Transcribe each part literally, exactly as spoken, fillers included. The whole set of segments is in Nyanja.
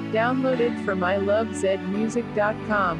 Downloaded from I love zed music dot com.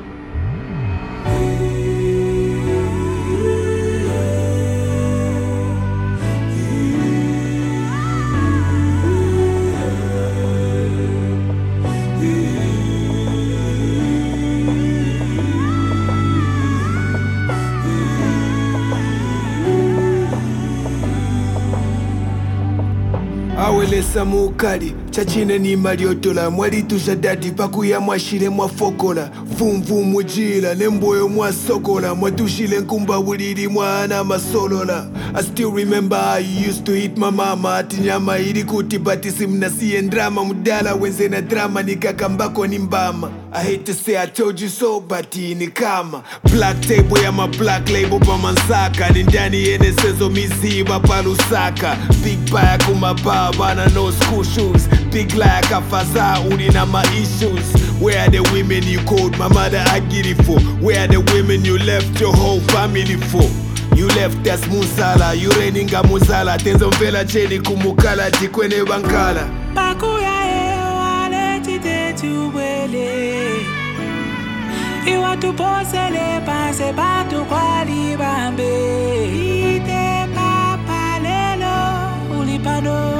Awelesa mukali chachine ni maliotola mwalitusha dadi pakuya mwashile mwafokola vumvu mujila nemboyo mwasokola mwatushile nkumba bulili mwana masolola. I still remember how you used to hit my mama ati nyama ili kuti batisi mnasiye drama mudala wenze na drama nikakambako ni mbama. I hate to say I told you so but ni kama black table ya ma black label pa mansaka nindani yene sezo miziba palusaka big bag kumababa na no school shoes big like a faza uni na my issues. Where are the women you called my mother I get it for? Where are the women you left your whole family for? You left us musala, you reninga musala tenzo mvela cheni kumukala tikwene bankala Pakuya e wale tite tuwele Iwa tuposele pase batu kwa libambe Ite papa lelo ulipano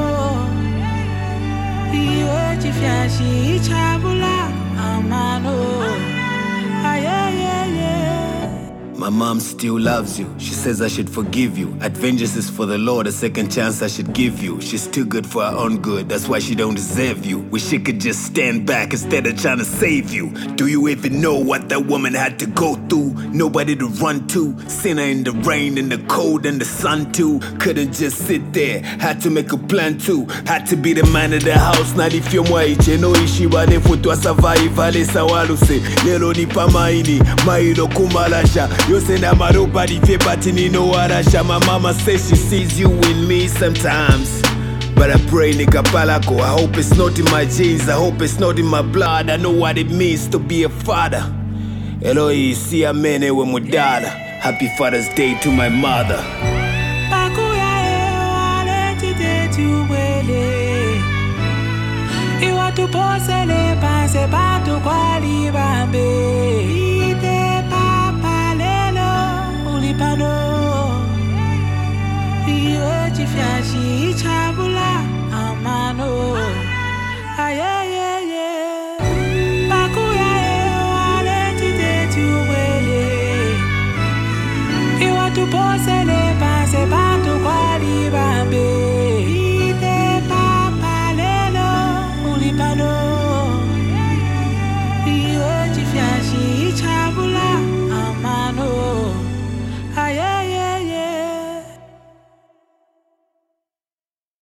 Iwe chifyashi ichabula amano Ayayeye My mom still loves you. She says I should forgive you. Adventure is for the Lord, a second chance I should give you. She's too good for her own good, that's why she don't deserve you. Wish she could just stand back instead of trying to save you. Do you even know what that woman had to go through? Nobody to run to. Sinner in the rain, in the cold, and the sun too. Couldn't just sit there, had to make a plan too. Had to be the man of the house, not if you're mwaiche. No ishi wale futwa survive, ale sawaluse. Lelo ni pamaini, mailo kumalasha. Yose na maroba di fe batini no arasha. My mama says she sees you in me sometimes, but I pray nigga palako. I hope it's not in my genes, I hope it's not in my blood. I know what it means to be a father. Eloi si amene we mudala. Happy Father's Day to my mother. Pakuya e wale tite tuwele Iwa tuposele pase batu kwa libambe Ite papa lelo ulipano Iwe chifyashi ichabula amano